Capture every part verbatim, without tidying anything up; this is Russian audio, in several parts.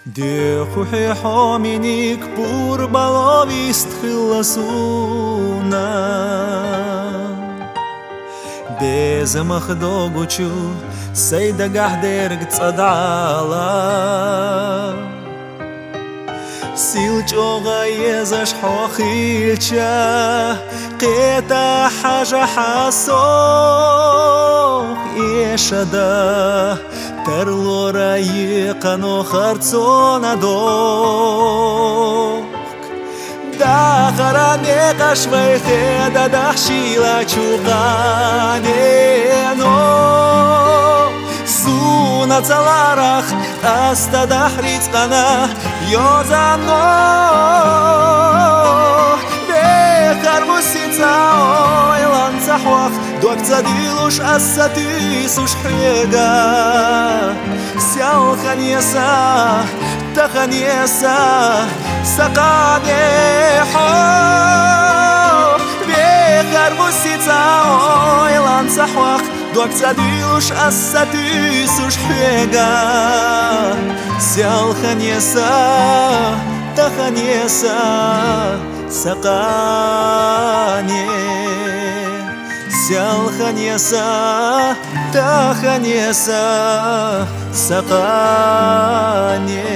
Дехухи хоминик пур баловист хиласуна Безамах догучу сейда гахдерг цадала Силчога езаш хохилча قيتا حاجة حاسوخ إيشادا ترلو رايقانو خرцона دوك داخراني قشوي خيدا دخشيلا چوغانينو سونا цаларах аста дахриц قنا يوزانو Ойлан цахвах, док цадилуш ассатисуш хега Сял ханьеса, та ханьеса, саканехо Бехар мусица, ойлан цахвах, док цадилуш ассатисуш хега Сял ханьеса, та ханьеса سقاني سالخنيسا تاخنيسا سقاني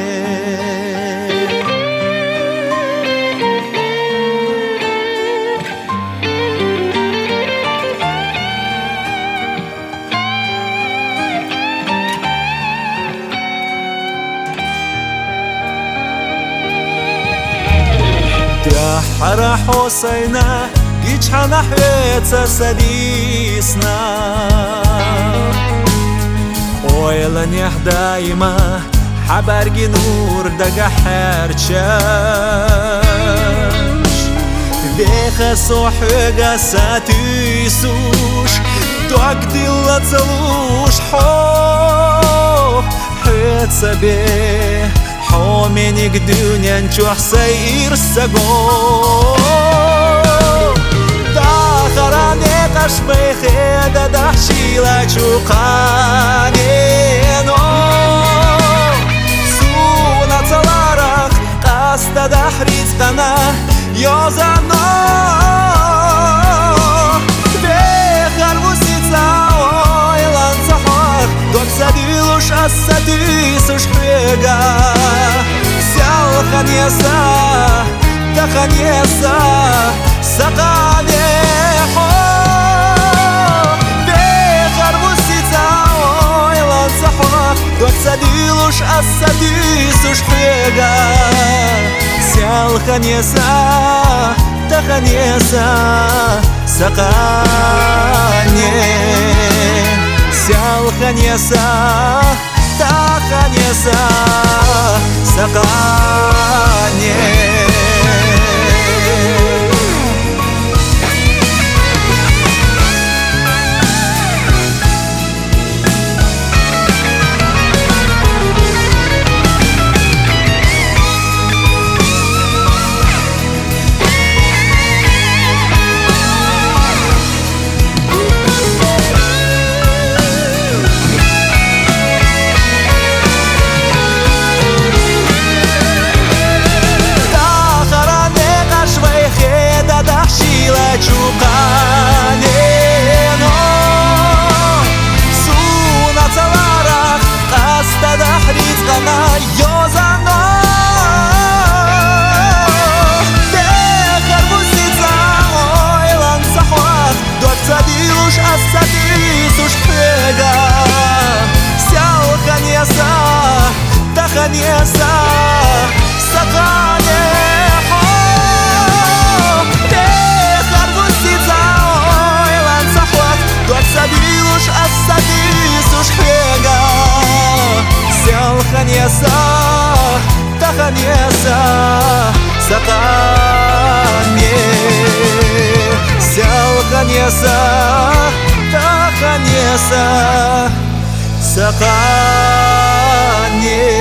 حرا حسينا جيش حنحيتsa سديسنا Ойла нех дайма حبرجي نور دجا حرچش Веха сохга сатисуш Док дилла целуш хо حيتsa бе حومينك دنيا نشوح سير سقو داخراني قشبي خيدا دحشيلا چوقانينو سونا цаларах قاستا دحريز قنا يوزانو بخر موسيطا ойлан цахвах док цадилуш ассатисуш хега خنيسا تخنيسا سقانيحو بخر موسيطا ойлан цахвах док цадилуш ассатисуш хега سيال خنيسا تخنيسا سقاني سيال خنيسا تخنيسا سقاني خنيسا سقانيحو بخر موسيطا ойлан цахвах док цадилуш ассатисуш хега سيال خنيسا تخنيسا سقاني سيال خنيسا تخنيسا سقاني